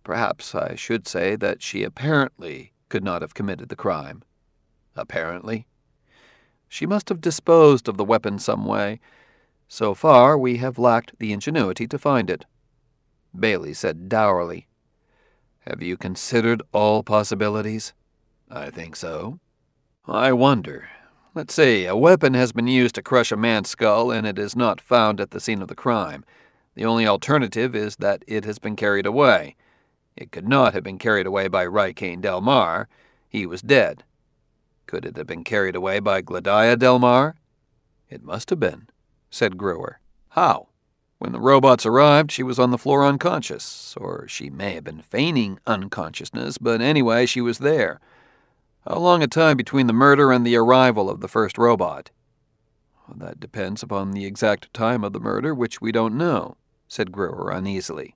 Perhaps I should say that she apparently could not have committed the crime. Apparently? She must have disposed of the weapon some way. So far, we have lacked the ingenuity to find it. Bailey said dourly, "Have you considered all possibilities?" "I think so." "I wonder. Let's see, a weapon has been used to crush a man's skull and it is not found at the scene of the crime. The only alternative is that it has been carried away. It could not have been carried away by Rycane Delmar. He was dead. Could it have been carried away by Gladia Delmar?" "It must have been," said Gruer. "How?" "When the robots arrived, she was on the floor unconscious. Or she may have been feigning unconsciousness, but anyway, she was there. How long a time between the murder and the arrival of the first robot?" "That depends upon the exact time of the murder, which we don't know," said Gruer uneasily.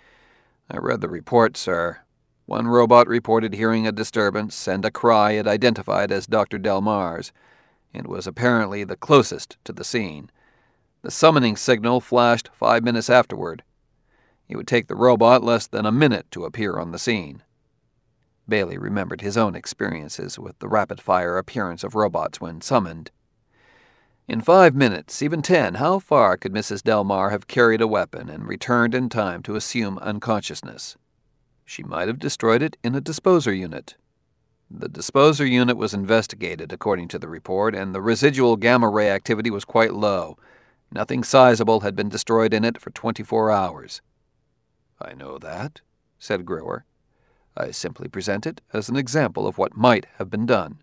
"I read the report, sir. One robot reported hearing a disturbance and a cry it identified as Dr. Delmar's, and was apparently the closest to the scene. The summoning signal flashed 5 minutes afterward. It would take the robot less than a minute to appear on the scene." Bailey remembered his own experiences with the rapid-fire appearance of robots when summoned. In 5 minutes, even 10, how far could Mrs. Delmar have carried a weapon and returned in time to assume unconsciousness? She might have destroyed it in a disposer unit. The disposer unit was investigated, according to the report, and the residual gamma-ray activity was quite low. Nothing sizable had been destroyed in it for 24 hours. "I know that," said Gruer. "I simply present it as an example of what might have been done."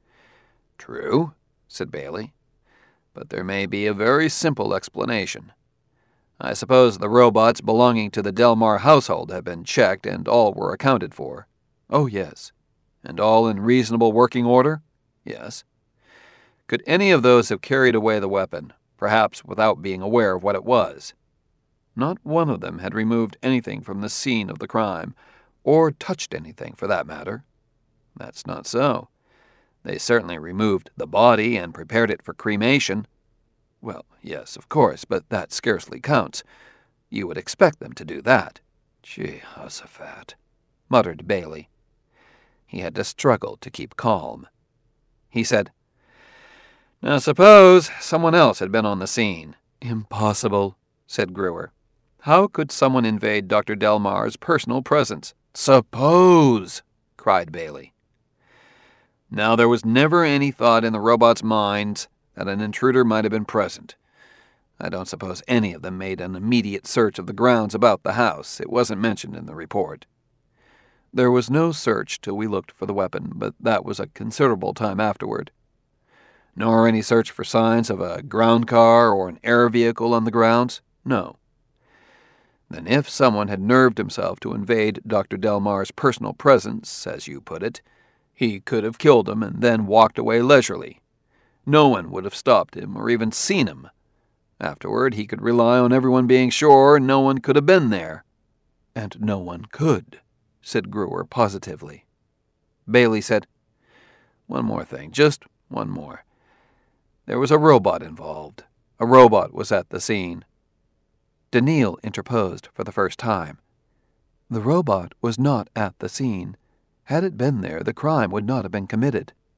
"True," said Bailey. "But there may be a very simple explanation. I suppose the robots belonging to the Delmar household have been checked and all were accounted for." "Oh, yes." "And all in reasonable working order?" "Yes." "Could any of those have carried away the weapon, perhaps without being aware of what it was?" "Not one of them had removed anything from the scene of the crime, or touched anything, for that matter." "That's not so. They certainly removed the body and prepared it for cremation." "Well, yes, of course, but that scarcely counts. You would expect them to do that." "Jehoshaphat," muttered Bailey. He had to struggle to keep calm. He said, "Now suppose someone else had been on the scene." "Impossible," said Gruer. "How could someone invade Dr. Delmar's personal presence?" "Suppose!" cried Bailey. "Now there was never any thought in the robots' minds that an intruder might have been present. I don't suppose any of them made an immediate search of the grounds about the house. It wasn't mentioned in the report." "There was no search till we looked for the weapon, but that was a considerable time afterward." "Nor any search for signs of a ground car or an air vehicle on the grounds?" "No." "Then if someone had nerved himself to invade Dr. Delmar's personal presence, as you put it, he could have killed him and then walked away leisurely. No one would have stopped him or even seen him. Afterward, he could rely on everyone being sure no one could have been there." "And no one could," said Gruer positively. Bailey said, "One more thing, just one more. There was a robot involved. A robot was at the scene." Daniil interposed for the first time. "The robot was not at the scene. Had it been there, the crime would not have been committed."